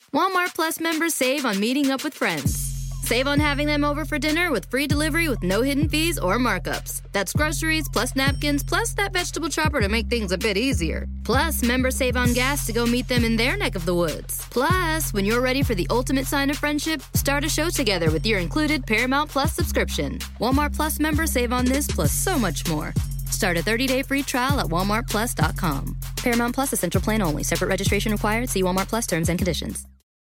Walmart Plus members save on meeting up with friends. Save on having them over for dinner with free delivery with no hidden fees or markups. That's groceries, plus napkins, plus that vegetable chopper to make things a bit easier. Plus, members save on gas to go meet them in their neck of the woods. Plus, when you're ready for the ultimate sign of friendship, start a show together with your included Paramount Plus subscription. Walmart Plus members save on this plus so much more. Start a 30-day free trial at walmartplus.com. Paramount Plus Essential Plan only. Separate registration required. See Walmart Plus terms and conditions.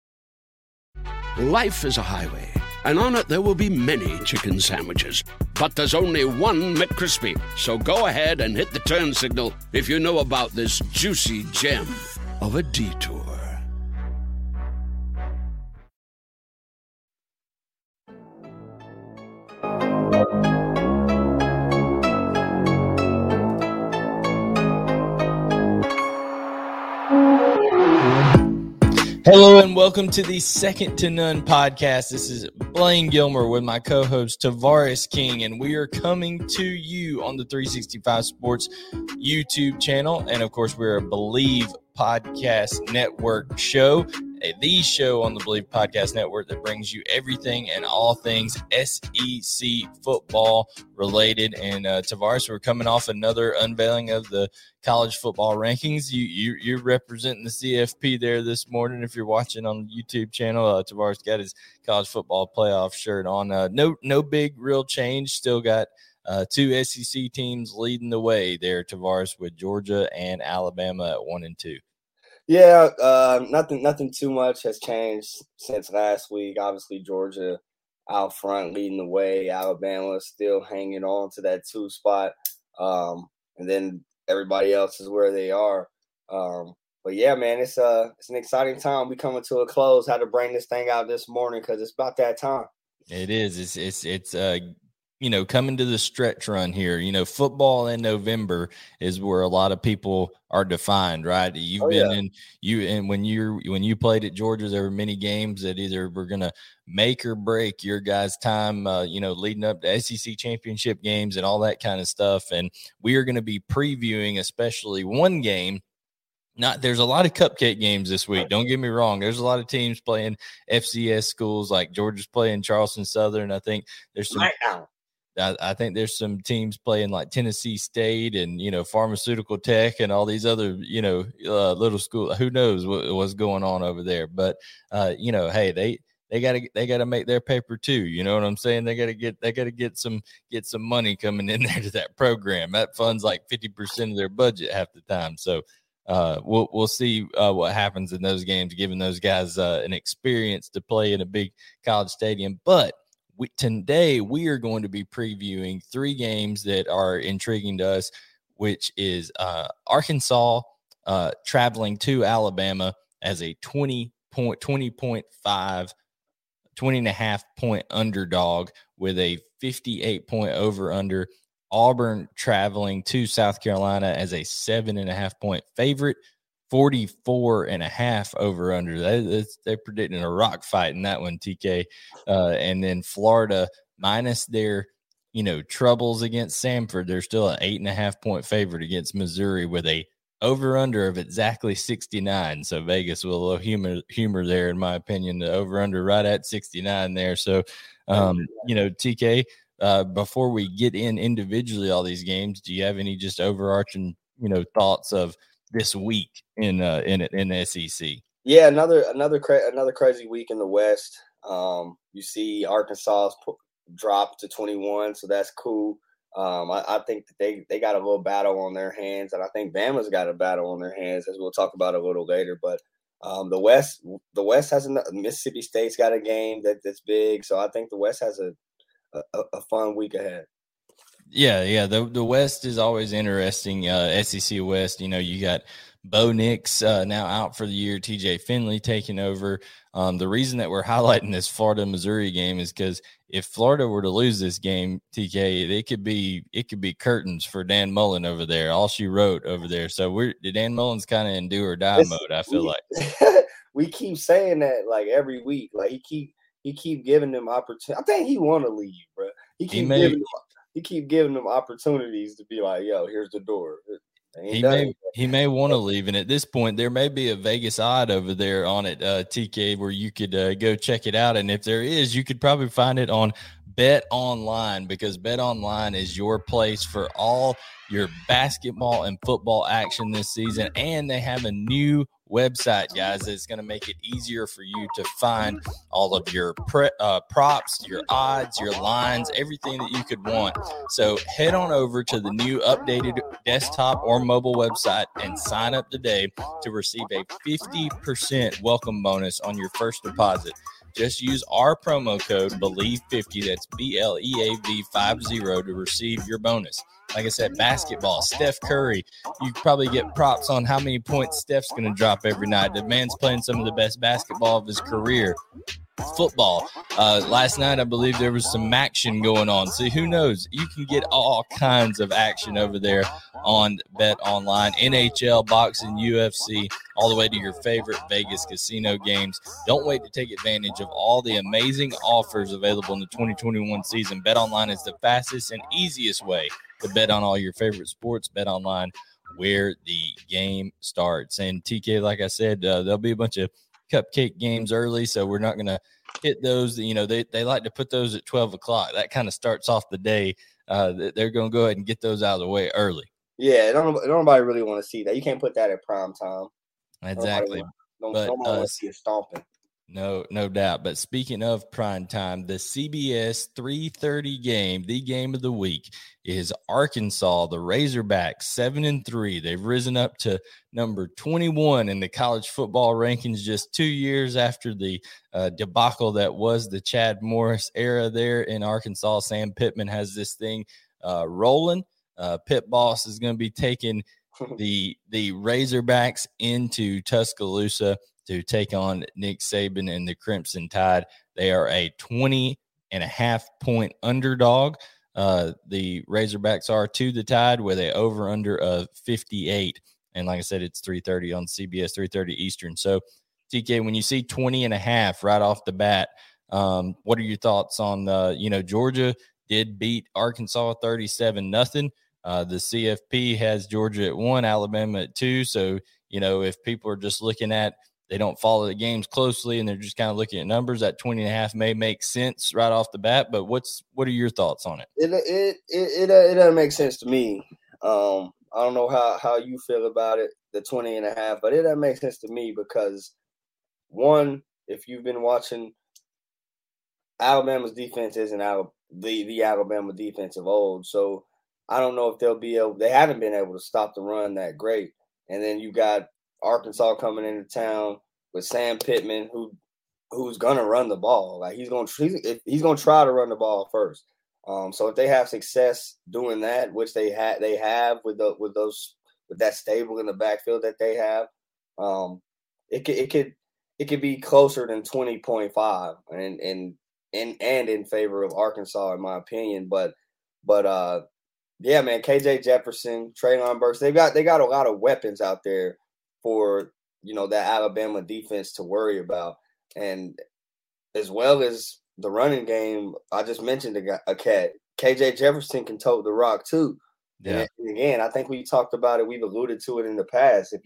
Life is a highway, and on it there will be many chicken sandwiches. But there's only one McCrispy. So go ahead and hit the turn signal if you know about this juicy gem of a detour. Hello and welcome to the Second to None podcast. This is Blaine Gilmer with my co-host Tavares King, and we are coming to you on the 365 Sports YouTube channel. And of course, we're a Believe Podcast Network show, the show on the Believe Podcast Network that brings you everything and all things SEC football related. And Tavares, we're coming off another unveiling of the college football rankings. You're representing the CFP there this morning. If you're watching on the YouTube channel, Tavares got his college football playoff shirt on. No big real change. Still got two SEC teams leading the way there, Tavares, with Georgia and Alabama at 1 and 2. Yeah, nothing too much has changed since last week. Obviously, Georgia out front leading the way. Alabama still hanging on to that 2 spot. And then everybody else is where they are. But yeah, man, it's an exciting time. We coming to a close. Had to bring this thing out this morning because it's about that time. It is. It's coming to the stretch run here. Football in November is where a lot of people are defined, right? You've been in when you played at Georgia, there were many games that either were going to make or break your guys' time, leading up to SEC championship games and all that kind of stuff. And we are going to be previewing especially one game. There's a lot of cupcake games this week. Don't get me wrong. There's a lot of teams playing FCS schools, like Georgia's playing Charleston Southern. I think there's some. I think there's some teams playing like Tennessee State and, Pharmaceutical Tech and all these other, little schools. Who knows what's going on over there? But, hey, they gotta make their paper too. You know what I'm saying? They gotta get some money coming in there to that program. That funds like 50% of their budget half the time. So we'll see what happens in those games, giving those guys an experience to play in a big college stadium. But today we are going to be previewing 3 games that are intriguing to us, which is Arkansas traveling to Alabama as a 20.5 point underdog with a 58 point over under. Auburn traveling to South Carolina as a 7.5 point favorite. 44.5 over under. They're predicting a rock fight in that one, TK. And then Florida, minus their troubles against Samford, they're still an 8.5 point favorite against Missouri with a over under of exactly 69. So Vegas with a little humor there, in my opinion. The over under right at 69 there. So TK, before we get in individually all these games, do you have any just overarching thoughts of this week in the SEC? Yeah, another crazy week in the West. You see Arkansas's drop to 21, so that's cool. I think that they got a little battle on their hands, and I think Bama's got a battle on their hands, as we'll talk about a little later. But the West has Mississippi State's got a game that's big, so I think the West has a fun week ahead. Yeah. The West is always interesting. SEC West, you got Bo Nix now out for the year. TJ Finley taking over. The reason that we're highlighting this Florida-Missouri game is because if Florida were to lose this game, TK, it could be curtains for Dan Mullen over there. All she wrote over there. So Dan Mullen's kind of in do or die mode, I feel like. We keep saying that like every week. Like he keep giving them opportunity. I think he want to leave, bro. He keep giving them opportunities to be like, yo, here's the door. He may want to leave, and at this point, there may be a Vegas odd over there on it, TK, where you could go check it out. And if there is, you could probably find it on Bet Online, because Bet Online is your place for all your basketball and football action this season. And they have a new website, guys, that's going to make it easier for you to find all of your props, your odds, your lines, everything that you could want. So head on over to the new updated desktop or mobile website and sign up today to receive a 50% welcome bonus on your first deposit. Just use our promo code BELIEVE50, that's BLEAV50, to receive your bonus. Like I said, basketball, Steph Curry, you probably get props on how many points Steph's going to drop every night. The man's playing some of the best basketball of his career. Football. Last night, I believe there was some action going on. So who knows? You can get all kinds of action over there on Bet Online. NHL, boxing, UFC, all the way to your favorite Vegas casino games. Don't wait to take advantage of all the amazing offers available in the 2021 season. Bet Online is the fastest and easiest way to bet on all your favorite sports. Bet Online, where the game starts. And TK, like I said, there'll be a bunch of cupcake games early, so we're not going to hit those. You know, they like to put those at 12 o'clock. That kind of starts off the day. They're going to go ahead and get those out of the way early. Yeah, nobody really want to see that. You can't put that at prime time. Exactly. Nobody want to see it stomping. No doubt. But speaking of prime time, the CBS 3:30 game, the game of the week, is Arkansas, the Razorbacks, 7-3. They've risen up to number 21 in the college football rankings just 2 years after the debacle that was the Chad Morris era there in Arkansas. Sam Pittman has this thing rolling. Pit Boss is going to be taking the Razorbacks into Tuscaloosa to take on Nick Saban and the Crimson Tide. They are a 20.5-point underdog. The Razorbacks are to the Tide with a over-under of 58. And like I said, it's 3:30 on CBS, 3:30 Eastern. So, TK, when you see 20.5 right off the bat, what are your thoughts on, Georgia did beat Arkansas 37-0. The CFP has Georgia at 1, Alabama at 2. So, if people are just looking at, they don't follow the games closely and they're just kind of looking at numbers, that 20.5 may make sense right off the bat. But what are your thoughts on it? It doesn't make sense to me. I don't know how you feel about it, the 20.5, but it doesn't make sense to me because, one, if you've been watching, Alabama's defense isn't the Alabama defense of old. So I don't know if they haven't been able to stop the run that great. And then you got Arkansas coming into town with Sam Pittman, who's gonna run the ball. Like he's gonna try to run the ball first. So if they have success doing that, which they have with that stable in the backfield that they have, it could be closer than 20.5 and in favor of Arkansas in my opinion. But yeah, man, KJ Jefferson, Treylon Burks, they got a lot of weapons out there for that Alabama defense to worry about, and as well as the running game. I just mentioned a cat. KJ Jefferson can tote the rock too. Yeah. And again, I think we talked about it. We've alluded to it in the past.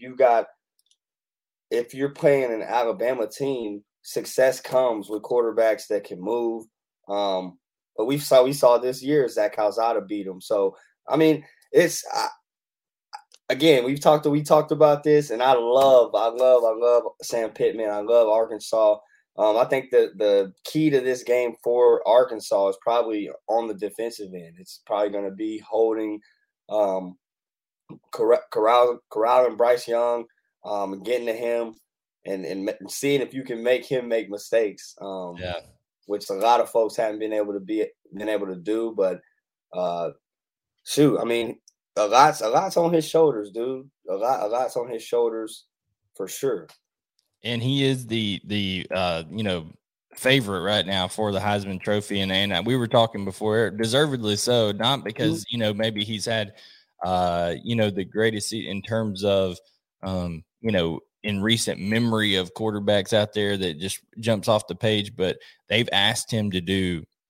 If you're playing an Alabama team, success comes with quarterbacks that can move. But we saw this year Zach Calzada beat him. So I mean, again, we talked about this, and I love Sam Pittman. I love Arkansas. I think the key to this game for Arkansas is probably on the defensive end. It's probably going to be holding corralling Bryce Young, getting to him, and seeing if you can make him make mistakes. Which a lot of folks haven't been able to do. But shoot, I mean, a lot's on his shoulders, dude. A lot's on his shoulders for sure. And he is the favorite right now for the Heisman Trophy, and we were talking before, deservedly so. Not because maybe he's had the greatest in terms of in recent memory of quarterbacks out there that just jumps off the page, but they've asked him to do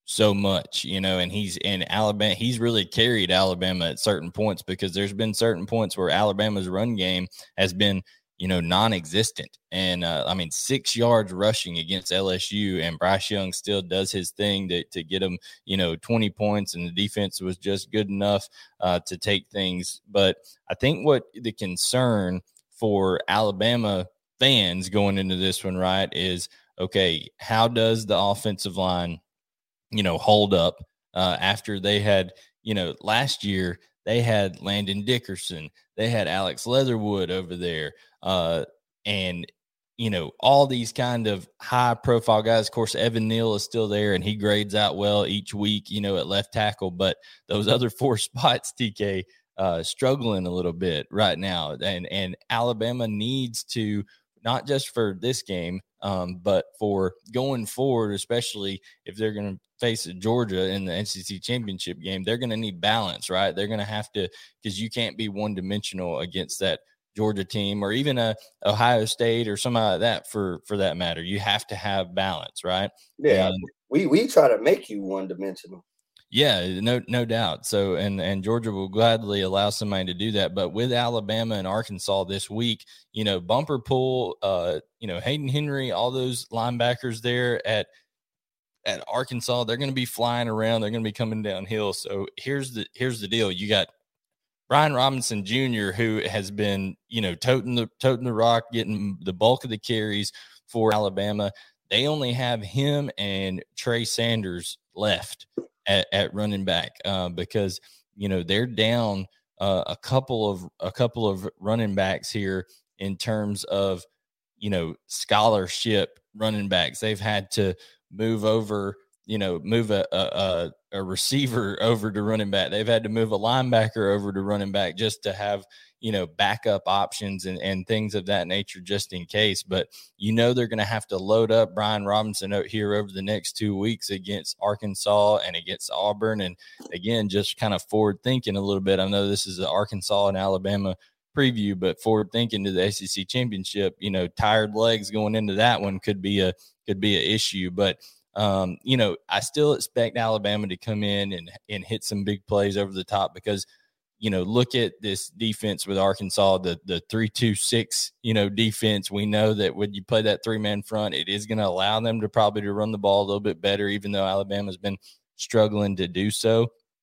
so much, and he's in Alabama. He's really carried Alabama at certain points because there's been certain points where Alabama's run game has been, non-existent. And 6 yards rushing against LSU, and Bryce Young still does his thing to get him, 20 points, and the defense was just good enough to take things. But I think what the concern for Alabama fans going into this one, right, is, okay, how does the offensive line, hold up after they had, last year they had Landon Dickerson, they had Alex Leatherwood over there, and all these kind of high profile guys. Of course, Evan Neal is still there and he grades out well each week, at left tackle, but those other 4 spots, TK, struggling a little bit right now. And Alabama needs to, not just for this game, but for going forward, especially if they're going to face Georgia in the NCC championship game, they're going to need balance, right? They're going to have to, because you can't be one-dimensional against that Georgia team, or even a Ohio State or something like that for that matter. You have to have balance, right? Yeah, and we try to make you one-dimensional. Yeah, no doubt. So, and Georgia will gladly allow somebody to do that. But with Alabama and Arkansas this week, Bumper Pool, Hayden Henry, all those linebackers there at Arkansas, they're going to be flying around. They're going to be coming downhill. So here's the deal. You got Brian Robinson Jr., who has been, toting the rock, getting the bulk of the carries for Alabama. They only have him and Trey Sanders left at running back because they're down a couple of running backs here in terms of scholarship running backs. They've had to move over, move a receiver over to running back. They've had to move a linebacker over to running back just to have backup options and things of that nature, just in case. But they're going to have to load up Brian Robinson out here over the next 2 weeks against Arkansas and against Auburn. And again, just kind of forward thinking a little bit. I know this is an Arkansas and Alabama preview, but forward thinking to the SEC championship, tired legs going into that one could be a issue. But I still expect Alabama to come in and hit some big plays over the top because look at this defense with Arkansas, the 3-2-6, defense. We know that when you play that 3-man front, it is going to allow them to probably run the ball a little bit better, even though Alabama's been struggling to do so.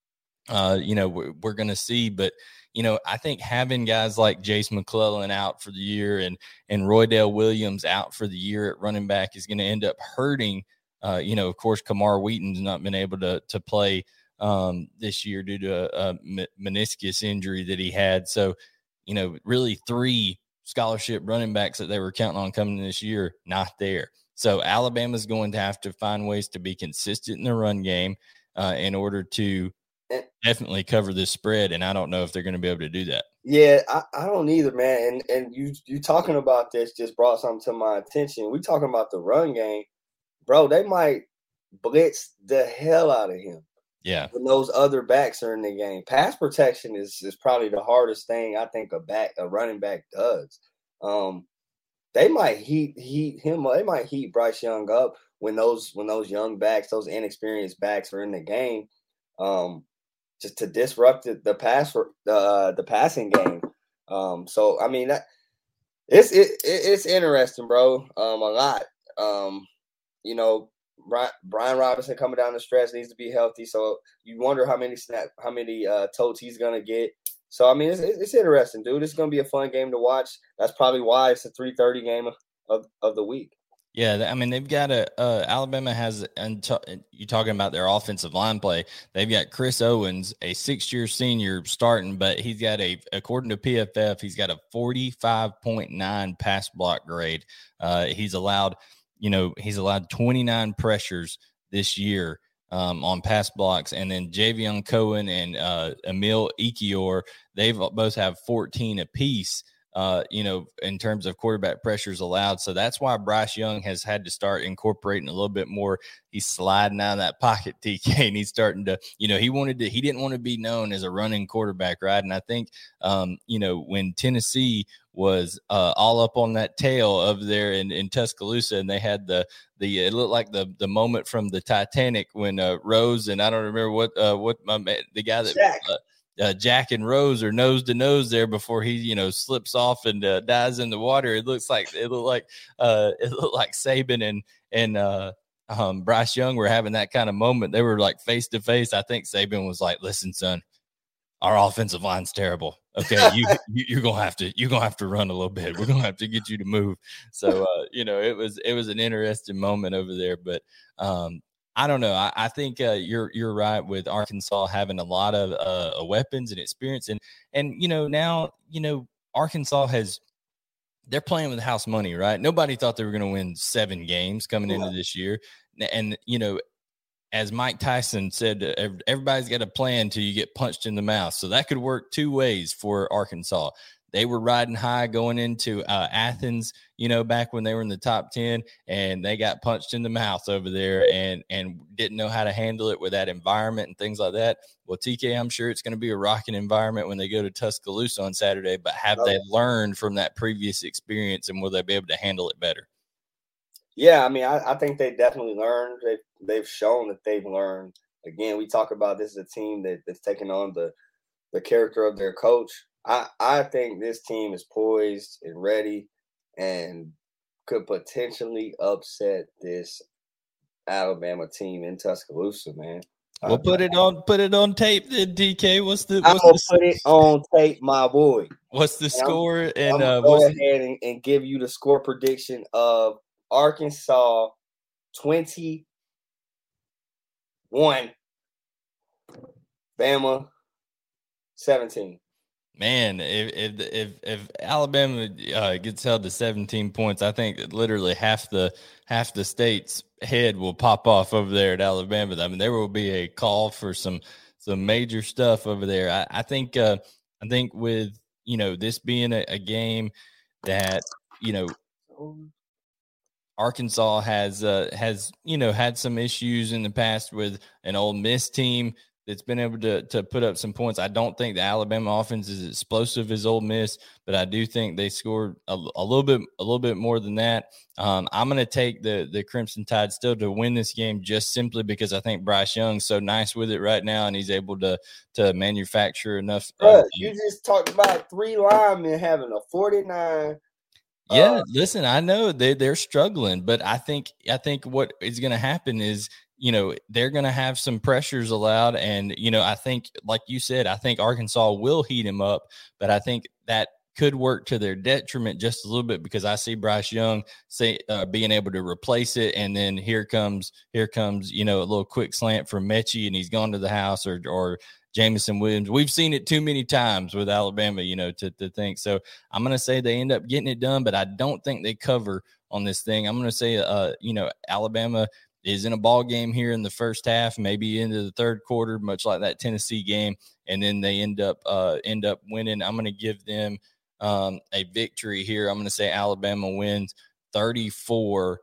We're going to see, but I think having guys like Jace McClellan out for the year and Roydell Williams out for the year at running back is going to end up hurting. Of course, Kamar Wheaton's not been able to play this year due to a meniscus injury that he had. So, really 3 scholarship running backs that they were counting on coming this year, not there. So Alabama's going to have to find ways to be consistent in the run game in order to definitely cover this spread. And I don't know if they're going to be able to do that. Yeah, I don't either, man. And you talking about this just brought something to my attention. We talking about the run game, bro. They might blitz the hell out of him. Yeah. When those other backs are in the game. Pass protection is probably the hardest thing I think a running back does. They might heat him. They might heat Bryce Young up when those young backs, those inexperienced backs are in the game, just to disrupt the passing game. So I mean it's interesting, bro. A lot. Brian Robinson coming down the stretch needs to be healthy. So you wonder how many totes he's gonna get. So I mean, it's interesting, dude. It's gonna be a fun game to watch. That's probably why it's a 3:30 game of the week. Yeah, I mean, they've got Alabama has, and you're talking about their offensive line play. They've got Chris Owens, a 6-year senior starting, but he's got according to PFF, he's got a 45.9 pass block grade. He's allowed 29 pressures this year on pass blocks. And then Javion Cohen and Emil Ekiyor, they've both have 14 apiece in terms of quarterback pressures allowed. So that's why Bryce Young has had to start incorporating a little bit more. He's sliding out of that pocket, TK, and he's starting to, he didn't want to be known as a running quarterback, right? And I think, when Tennessee was all up on that tail over there in Tuscaloosa, and they had it looked like the moment from the Titanic when Rose, and I don't remember what the guy that Jack and Rose are nose to nose there before he slips off and dies in the water. It looked like Saban and Bryce Young were having that kind of moment. They were like face to face. I think Saban was like, "Listen, son, our offensive line's terrible. Okay, you're gonna have to run a little bit. We're gonna have to get you to move." So it was an interesting moment over there. But I don't know. I think you're right with Arkansas having a lot of weapons and experience, and now Arkansas they're playing with house money, right? Nobody thought they were going to win 7 games coming into this year, and as Mike Tyson said, everybody's got a plan till you get punched in the mouth. So that could work 2 ways for Arkansas. They were riding high going into Athens, back when they were in the top 10, and they got punched in the mouth over there and didn't know how to handle it with that environment and things like that. Well, TK, I'm sure it's going to be a rocking environment when they go to Tuscaloosa on Saturday, but have they learned from that previous experience, and will they be able to handle it better? Yeah, I mean, I think they definitely learned. They've shown that they've learned. Again, we talk about this as a team that's taking on the character of their coach. I think this team is poised and ready and could potentially upset this Alabama team in Tuscaloosa, man. Well, put it on tape then, DK. I'm gonna put it on tape, my boy. What's the score? I'm gonna go ahead and give you the score prediction of Arkansas 21, Bama 17. Man, if Alabama gets held to 17 points, I think literally half the state's head will pop off over there at Alabama. I mean, there will be a call for some major stuff over there. I think with this being a game that Arkansas has had some issues in the past with an Ole Miss team that's been able to put up some points. I don't think the Alabama offense is explosive as Ole Miss, but I do think they scored a little bit more than that. I'm going to take the Crimson Tide still to win this game, just simply because I think Bryce Young's so nice with it right now, and he's able to manufacture enough. You just talked about 3 linemen having a 49. Yeah, listen, I know they're struggling, but I think what is going to happen is, they're going to have some pressures allowed. And, I think, like you said, I think Arkansas will heat him up, but I think that could work to their detriment just a little bit, because I see Bryce Young being able to replace it. And then here comes, a little quick slant from Mechie, and he's gone to the house, or Jameson Williams. We've seen it too many times with Alabama, to think. So I'm going to say they end up getting it done, but I don't think they cover on this thing. I'm going to say, Alabama is in a ball game here in the first half, maybe into the third quarter, much like that Tennessee game, and then they end up winning. I'm going to give them a victory here. I'm going to say Alabama wins 34-24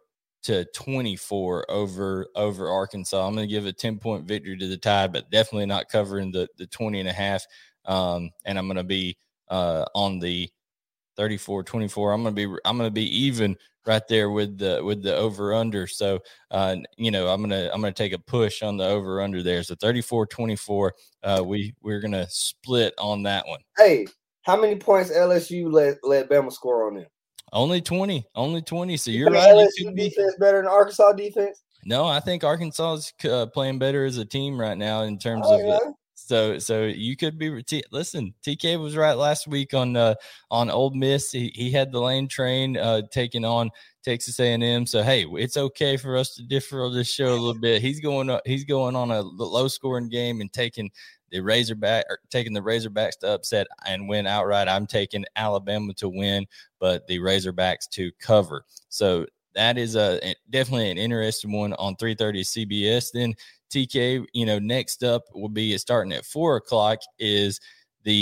over Arkansas. I'm going to give a 10-point victory to the Tide, but definitely not covering the 20.5. And I'm going to be on the 34-24. I'm going to be even right there with the over under. So I'm going to take a push on the over under there. So 34-24. We're going to split on that one. Hey, how many points LSU let Bama score on them? Only 20. So you're right. LSU defense better than Arkansas defense? No, I think Arkansas is playing better as a team right now in terms of So you could be listen. TK was right last week on Ole Miss. He had the Lane Train taking on Texas A&M. So hey, it's okay for us to differ on this show a little bit. He's going on a low scoring game and taking the Razorbacks to upset and win outright. I'm taking Alabama to win, but the Razorbacks to cover. So that is definitely an interesting one on 3:30 CBS. Then TK, next up will be starting at 4:00 is the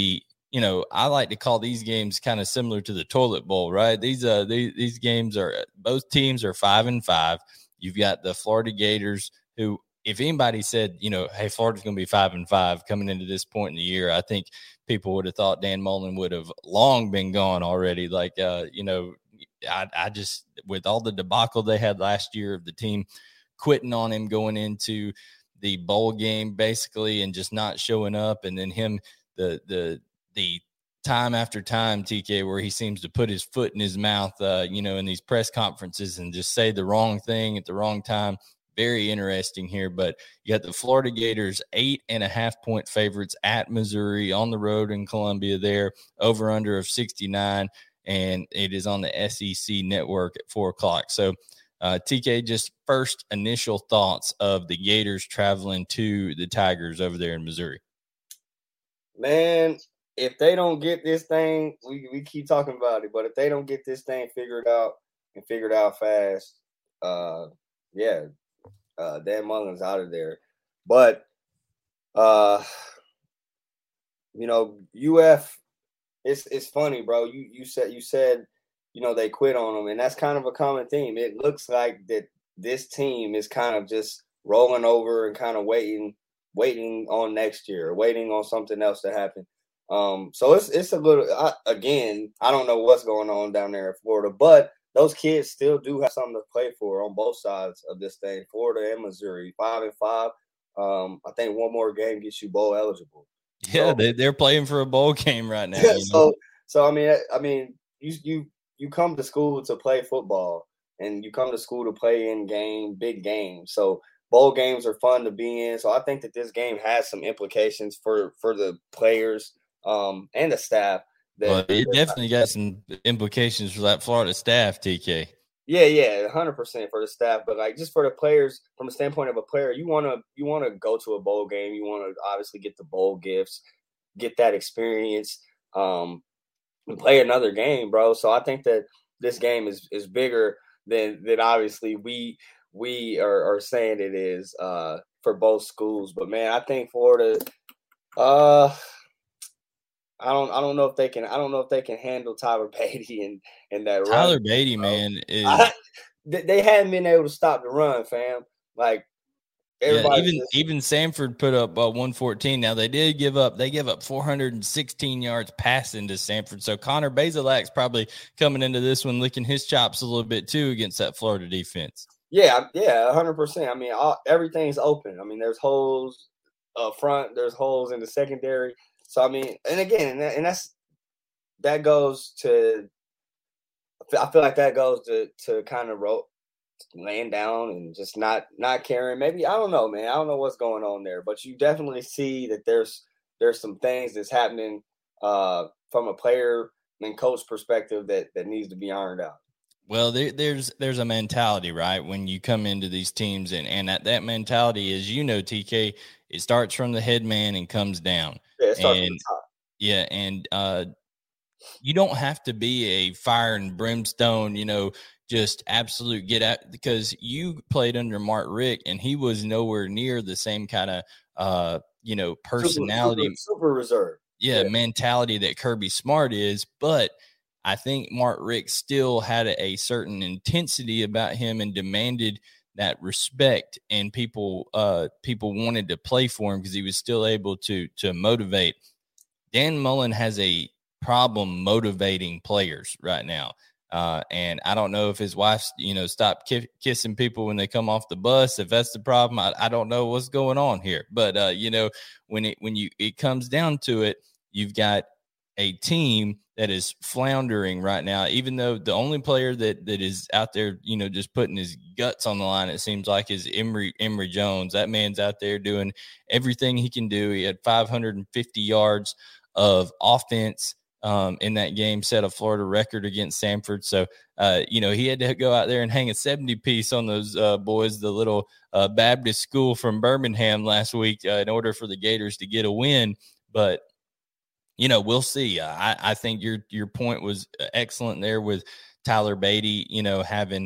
I like to call these games kind of similar to the toilet bowl, right? These games both teams are 5-5. You've got the Florida Gators who, if anybody said, hey, Florida's going to be 5-5 coming into this point in the year, I think people would have thought Dan Mullen would have long been gone already. Like, I just, with all the debacle they had last year of the team quitting on him going into the bowl game basically and just not showing up, and then him the time after time, TK, where he seems to put his foot in his mouth, in these press conferences and just say the wrong thing at the wrong time. Very interesting here, but you got the Florida Gators 8.5-point favorites at Missouri on the road in Columbia there, over under of 69, and it is on the SEC network at 4:00. So TK, just first initial thoughts of the Gators traveling to the Tigers over there in Missouri. Man, if they don't get this thing, we keep talking about it, but if they don't get this thing figured out fast, Dan Mullen's out of there. But UF, it's funny, bro. You said they quit on them, and that's kind of a common theme. It looks like that this team is kind of just rolling over and kind of waiting on next year, waiting on something else to happen. So it's a little, again, I don't know what's going on down there in Florida, but those kids still do have something to play for on both sides of this thing, Florida and Missouri, 5-5. I think one more game gets you bowl eligible. Yeah, so, they're playing for a bowl game right now. So I mean, you come to school to play football, and you come to school to play in big games. So bowl games are fun to be in. So I think that this game has some implications for the players and the staff. Well, it definitely got some implications for that Florida staff, TK. Yeah, 100% for the staff, but like just for the players, from the standpoint of a player, you want to go to a bowl game. You want to obviously get the bowl gifts, get that experience, and play another game, bro. So I think that this game is bigger than obviously we are saying it is for both schools. But man, I think Florida. I don't know if they can. I don't know if they can handle Tyler Beatty and that run. Tyler Beatty, man, they hadn't been able to stop the run, fam. Like everybody, even Samford put up 114. Now they give up 416 yards passing to Samford. So Connor Bazelak's probably coming into this one licking his chops a little bit too against that Florida defense. Yeah, 100%. I mean, everything's open. I mean, there's holes up front. There's holes in the secondary. So, I mean, and again, and that goes to – I feel like that goes to kind of laying down and just not caring. Maybe – I don't know, man. I don't know what's going on there. But you definitely see that there's some things that's happening from a player and coach perspective that needs to be ironed out. Well, there's a mentality, right, when you come into these teams, and that mentality is, TK, it starts from the head man and comes down. Yeah, it starts from the top. Yeah, and you don't have to be a fire and brimstone, just absolute get out, because you played under Mark Richt, and he was nowhere near the same kind of, personality. Super reserved. Yeah, mentality that Kirby Smart is, but I think Mark Richt still had a certain intensity about him and demanded that respect, and people wanted to play for him because he was still able to motivate. Dan Mullen has a problem motivating players right now. And I don't know if his wife, stopped kissing people when they come off the bus. If that's the problem, I don't know what's going on here. But, when it comes down to it, you've got a team that is floundering right now, even though the only player that is out there, just putting his guts on the line, it seems like, is Emory Jones. That man's out there doing everything he can do. He had 550 yards of offense in that game, set a Florida record against Samford. So, he had to go out there and hang a 70-piece on those boys, the little Baptist school from Birmingham last week, in order for the Gators to get a win. But we'll see. I think your point was excellent there with Tyler Beatty, having,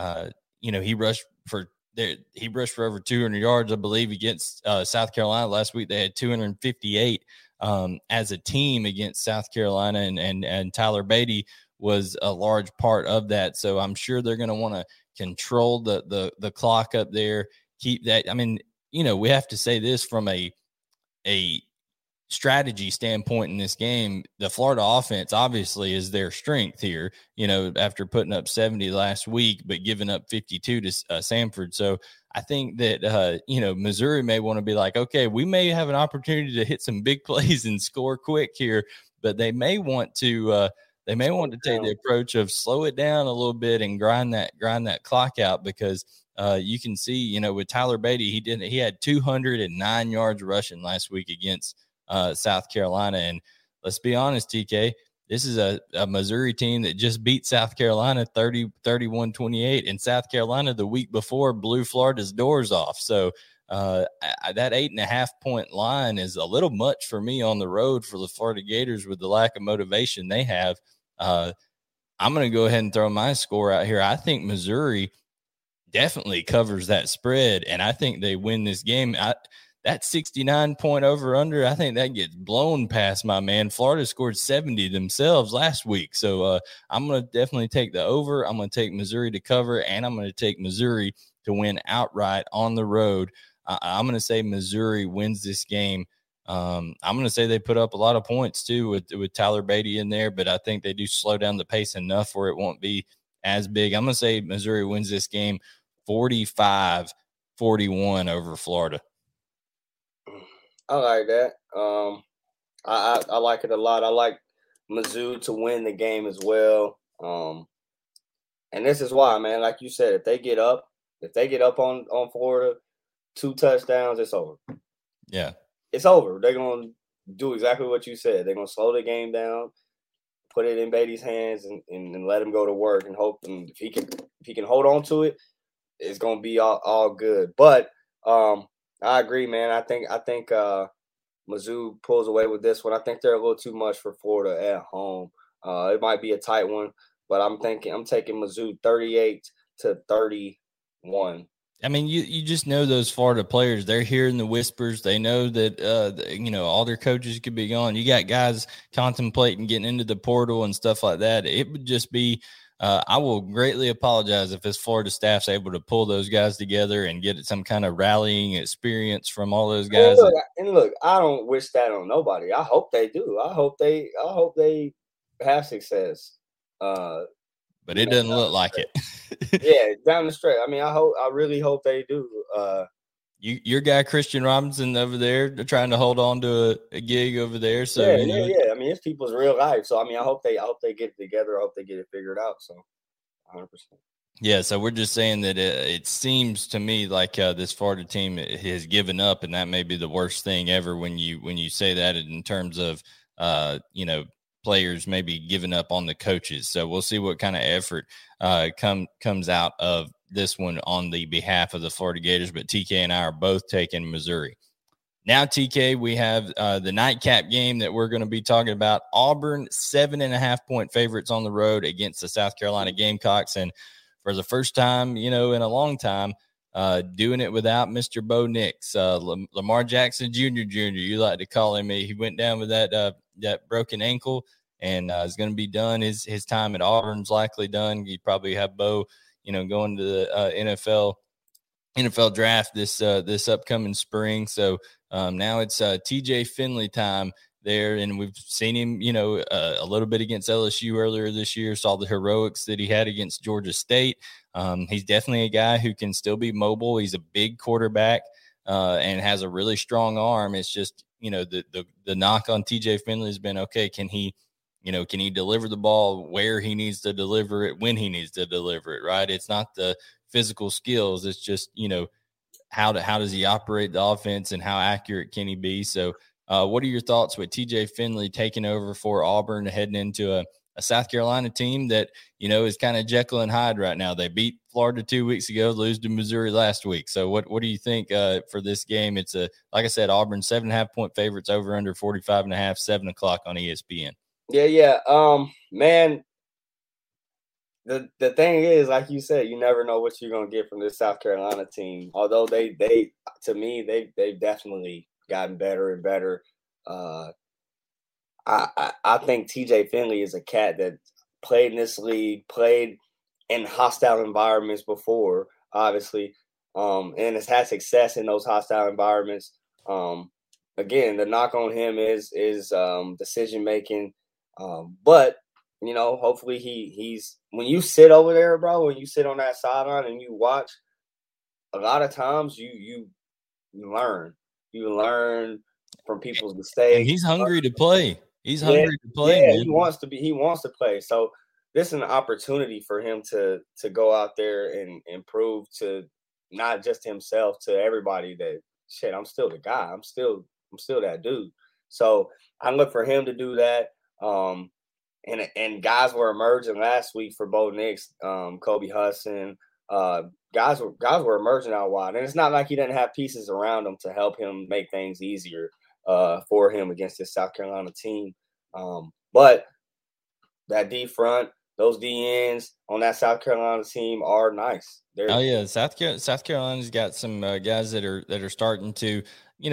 he rushed for over 200 yards, I believe, against South Carolina last week. They had 258. as a team against South Carolina, and Tyler Beatty was a large part of that. So I'm sure they're going to want to control the clock up there, keep that. I mean, we have to say this from a strategy standpoint in this game. The Florida offense obviously is their strength here, after putting up 70 last week, but giving up 52 to Samford. So I think that, Missouri may want to be like, okay, we may have an opportunity to hit some big plays and score quick here, but they may want to take the approach of slow it down a little bit and grind that clock out, because you can see, with Tyler Beatty, he had 209 yards rushing last week against South Carolina. And let's be honest, TK, this is a Missouri team that just beat South Carolina 31-28, and South Carolina the week before blew Florida's doors off. So that 8.5 point line is a little much for me on the road for the Florida Gators with the lack of motivation they have. I'm going to go ahead and throw my score out here. I think Missouri definitely covers that spread, and I think they win this game. That 69 point over under, I think that gets blown past my man. Florida scored 70 themselves last week. So I'm going to definitely take the over. I'm going to take Missouri to cover, and I'm going to take Missouri to win outright on the road. I'm going to say Missouri wins this game. I'm going to say they put up a lot of points too with Tyler Beatty in there, but I think they do slow down the pace enough where it won't be as big. I'm going to say Missouri wins this game 45-41 over Florida. I like that. I like it a lot. I like Mizzou to win the game as well. And this is why, man, like you said, if they get up on Florida, 2 touchdowns, it's over. Yeah. It's over. They're going to do exactly what you said. They're going to slow the game down, put it in Beatty's hands, and let him go to work and hope. And if he can hold on to it, it's going to be all good. But I agree, man. I think Mizzou pulls away with this one. I think they're a little too much for Florida at home. It might be a tight one, but I'm taking Mizzou 38-31. I mean, you just know those Florida players. They're hearing the whispers. They know that all their coaches could be gone. You got guys contemplating getting into the portal and stuff like that. It would just be. I will greatly apologize if this Florida staff's able to pull those guys together and get some kind of rallying experience from all those guys. And look, I don't wish that on nobody. I hope they do. I hope they have success. But it doesn't look like it. Yeah, down the stretch. I mean, I really hope they do. Your guy Christian Robinson over there, they're trying to hold on to a gig over there. So yeah. I mean, it's people's real life. So I mean, I hope they get it together. I hope they get it figured out. So, 100%. Yeah. So we're just saying that it seems to me like this Florida team has given up, and that may be the worst thing ever when you say that in terms of players maybe giving up on the coaches. So we'll see what kind of effort comes out of this one on the behalf of the Florida Gators, but TK and I are both taking Missouri. Now, TK, we have the nightcap game that we're going to be talking about. Auburn, 7.5 point favorites on the road against the South Carolina Gamecocks. And for the first time, in a long time, doing it without Mr. Bo Nix, Lamar Jackson Jr., you like to call him. He went down with that broken ankle and is going to be done. His time at Auburn's likely done. You probably have Bo going to the NFL draft this upcoming spring. So now it's TJ Finley time there, and we've seen him, a little bit against LSU earlier this year. Saw the heroics that he had against Georgia State. He's definitely a guy who can still be mobile. He's a big quarterback and has a really strong arm. It's just the knock on TJ Finley has been, okay, can he deliver the ball where he needs to deliver it, when he needs to deliver it, right? It's not the physical skills. It's just, how does he operate the offense and how accurate can he be? So what are your thoughts with TJ Finley taking over for Auburn, heading into a South Carolina team that, is kind of Jekyll and Hyde right now? They beat Florida 2 weeks ago, lose to Missouri last week. So what do you think for this game? It's like I said, Auburn 7.5 point favorites, over under 45.5, 7:00 on ESPN. Yeah. Man, the thing is, like you said, you never know what you're going to get from this South Carolina team. Although they've definitely gotten better and better. I think TJ Finley is a cat that played in this league, played in hostile environments before, obviously, and has had success in those hostile environments. Again, the knock on him is decision making, but hopefully he's when you sit over there, bro, when you sit on that sideline and you watch, a lot of times you learn. You learn from people's mistakes. And he's hungry to play. He's hungry to play. Yeah, man. he wants to play. So this is an opportunity for him to go out there and prove to not just himself, to everybody that shit, I'm still the guy. I'm still that dude. So I look for him to do that. And guys were emerging last week for Bo Nix, Kobe Hudson. Guys were emerging out wide, and it's not like he didn't have pieces around him to help him make things easier for him against this South Carolina team. But that D front, those D ends on that South Carolina team are nice. South Carolina's got some guys that are starting to,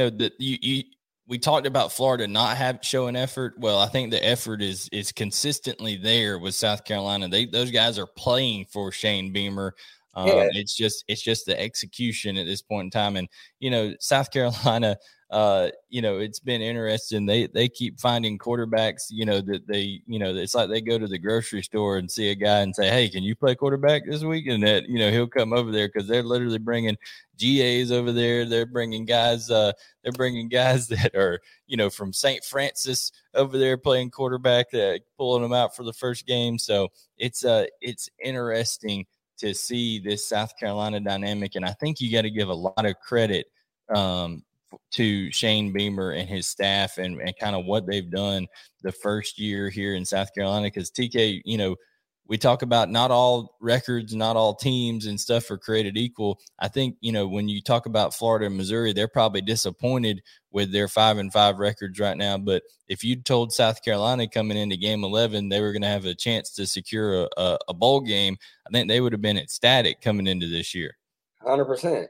we talked about Florida not showing effort. Well, I think the effort is consistently there with South Carolina. Those guys are playing for Shane Beamer. It's just the execution at this point in time. And, South Carolina, it's been interesting. They keep finding quarterbacks, that it's like they go to the grocery store and see a guy and say, hey, can you play quarterback this week? And that, he'll come over there because they're literally bringing GAs over there. They're bringing guys that are, from St. Francis over there playing quarterback, pulling them out for the first game. So it's interesting to see this South Carolina dynamic. And I think you got to give a lot of credit to Shane Beamer and his staff and kind of what they've done the first year here in South Carolina. Because TK, we talk about not all records, not all teams and stuff are created equal. I think, when you talk about Florida and Missouri, they're probably disappointed with their 5-5 records right now. But if you told South Carolina coming into game 11, they were going to have a chance to secure a bowl game, I think they would have been ecstatic coming into this year. 100%.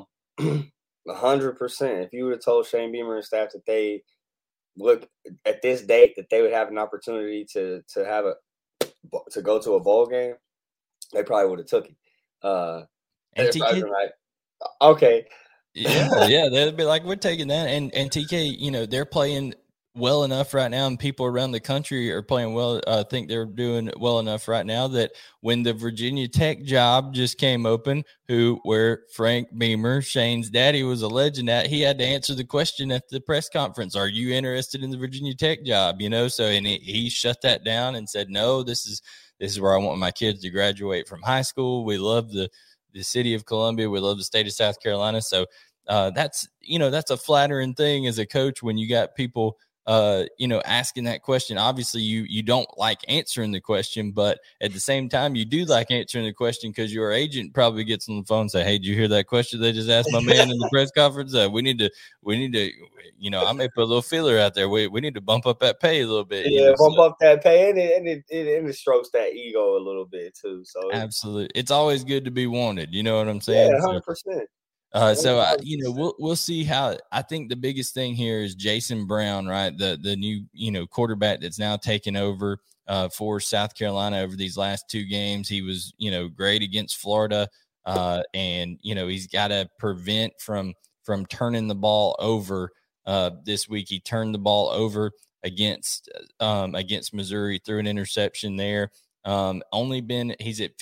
100%. If you would have told Shane Beamer and staff that they look at this date that they would have an opportunity to go to a bowl game, they probably would have took it. And TK, like, okay. yeah, they'd be like, we're taking that. And TK, they're playing well enough right now, and people around the country are playing well. I think they're doing well enough right now that when the Virginia Tech job just came open, where Frank Beamer, Shane's daddy, was a legend at, he had to answer the question at the press conference, are you interested in the Virginia Tech job? So, and he shut that down and said, no, this is where I want my kids to graduate from high school. We love the city of Columbia. We love the state of South Carolina. So that's a flattering thing as a coach when you got people asking that question. Obviously you don't like answering the question, but at the same time you do like answering the question because your agent probably gets on the phone and say, hey, did you hear that question they just asked my man in the press conference? We need to, I may put a little feeler out there. We need to bump up that pay a little bit. Yeah, bump up that pay and it strokes that ego a little bit too. So absolutely. It's always good to be wanted. You know what I'm saying? Yeah, 100%. We'll see how. I think the biggest thing here is Jason Brown, right? The new, quarterback that's now taken over for South Carolina over these last two games. He was, great against Florida. And he's got to prevent from turning the ball over this week. He turned the ball over against Missouri, threw an interception there. He's at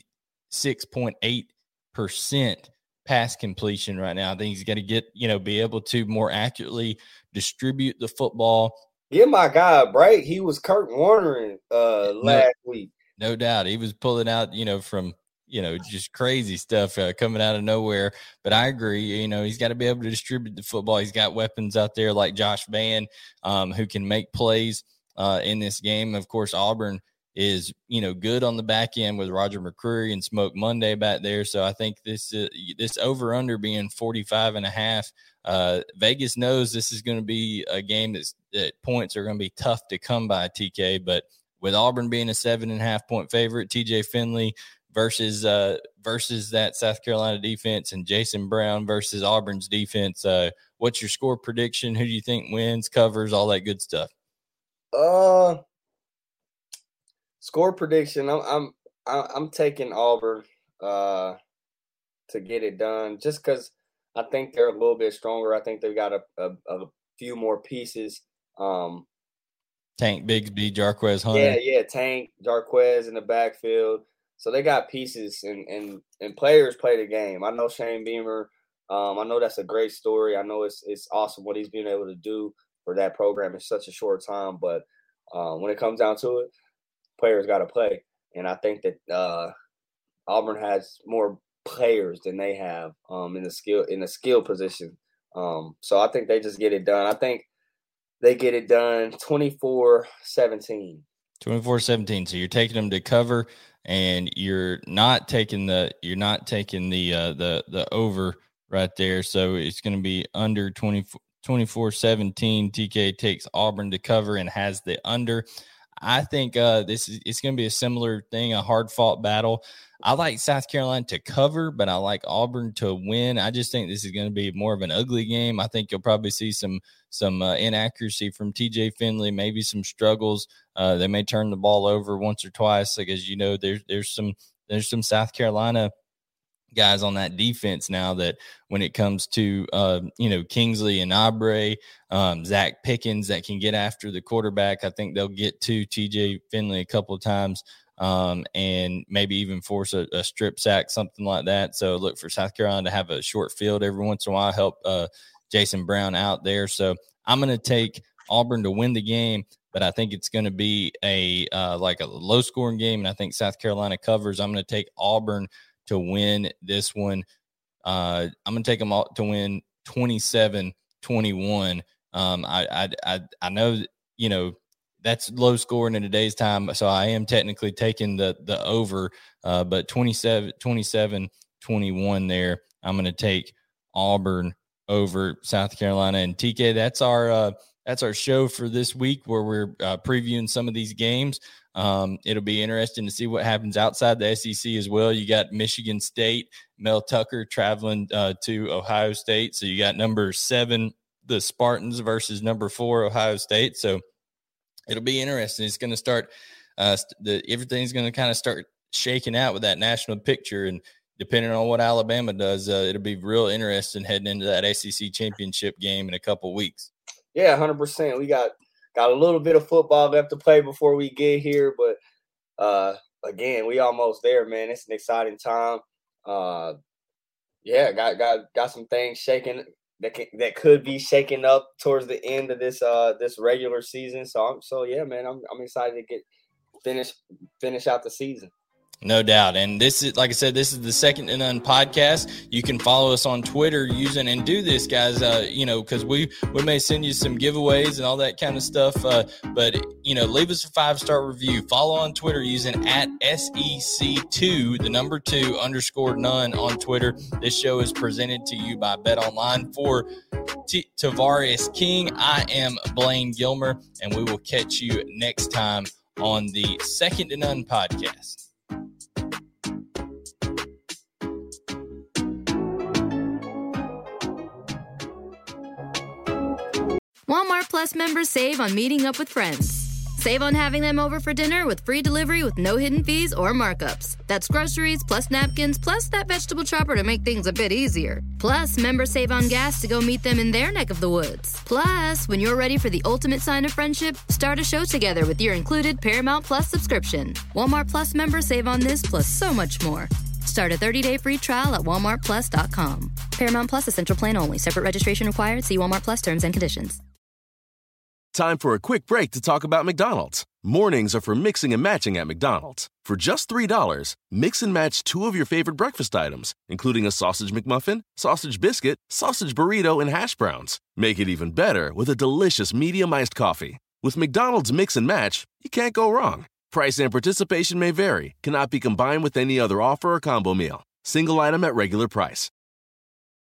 56.8% pass completion right now. I think he's got to get, be able to more accurately distribute the football. Give my guy a break. He was Kurt Warnering last week. No doubt. He was pulling out, from, just crazy stuff coming out of nowhere. But I agree, he's got to be able to distribute the football. He's got weapons out there like Josh Vann, who can make plays in this game. Of course, Auburn is, good on the back end with Roger McCreary and Smoke Monday back there. So I think this over under being 45.5, Vegas knows this is going to be a game that points are going to be tough to come by, TK. But with Auburn being a 7.5 point favorite, TJ Finley versus that South Carolina defense and Jason Brown versus Auburn's defense, what's your score prediction? Who do you think wins, covers, all that good stuff? Score prediction. I'm taking Auburn to get it done, just because I think they're a little bit stronger. I think they've got a few more pieces. Tank Bigsby, Jarquez Hunter. Yeah, Tank, Jarquez in the backfield. So they got pieces and players play the game. I know Shane Beamer. I know that's a great story. I know it's awesome what he's been able to do for that program in such a short time. But when it comes down to it, players got to play. And I think that Auburn has more players than they have in the skill position. So I think they just get it done. I think they get it done 24-17. 24-17. So you're taking them to cover, and you're not taking the over right there. So it's going to be under 24-17. TK takes Auburn to cover and has the under. I think it's going to be a similar thing, a hard-fought battle. I like South Carolina to cover, but I like Auburn to win. I just think this is going to be more of an ugly game. I think you'll probably see some inaccuracy from TJ Finley, maybe some struggles. They may turn the ball over once or twice. Like, as you know, there's some South Carolina guys on that defense now that when it comes to Kingsley and Abre, Zach Pickens that can get after the quarterback. I think they'll get to TJ Finley a couple of times and maybe even force a strip sack, something like that. So look for South Carolina to have a short field every once in a while, help Jason Brown out there. So I'm going to take Auburn to win the game, but I think it's going to be a low scoring game. And I think South Carolina covers. I'm going to take Auburn to win this one. I'm going to take them all to win 27-21. I know, that's low scoring in today's time. So I am technically taking the over, but 27-21 there. I'm going to take Auburn over South Carolina. And TK, that's our show for this week, where we're previewing some of these games. It'll be interesting to see what happens outside the SEC as well. You got Michigan State, Mel Tucker traveling to Ohio State. So you got number 7, the Spartans, versus number 4, Ohio State. So it'll be interesting. It's going to start everything's going to kind of start shaking out with that national picture. And depending on what Alabama does, it'll be real interesting heading into that SEC championship game in a couple weeks. Yeah, 100%. We got a little bit of football left to play before we get here, but again, we almost there, man. It's an exciting time. Got some things shaking that could be shaken up towards the end of this regular season. So yeah, man, I'm excited to finish out the season. No doubt. And this is, like I said, this is the Second to None podcast. You can follow us on Twitter and do this, guys, because we may send you some giveaways and all that kind of stuff. But leave us a 5-star review. Follow on Twitter using @SEC2, the number 2 _none on Twitter. This show is presented to you by BetOnline. For Tavares King, I am Blaine Gilmer, and we will catch you next time on the Second to None podcast. Walmart Plus members save on meeting up with friends. Save on having them over for dinner with free delivery with no hidden fees or markups. That's groceries plus napkins plus that vegetable chopper to make things a bit easier. Plus, members save on gas to go meet them in their neck of the woods. Plus, when you're ready for the ultimate sign of friendship, start a show together with your included Paramount Plus subscription. Walmart Plus members save on this plus so much more. Start a 30-day free trial at walmartplus.com. Paramount Plus Essential Plan only. Separate registration required. See Walmart Plus terms and conditions. Time for a quick break to talk about McDonald's. Mornings are for mixing and matching at McDonald's. For just $3, mix and match 2 of your favorite breakfast items, including a sausage McMuffin, sausage biscuit, sausage burrito, and hash browns. Make it even better with a delicious medium iced coffee. With McDonald's Mix and Match, you can't go wrong. Price and participation may vary. Cannot be combined with any other offer or combo meal. Single item at regular price.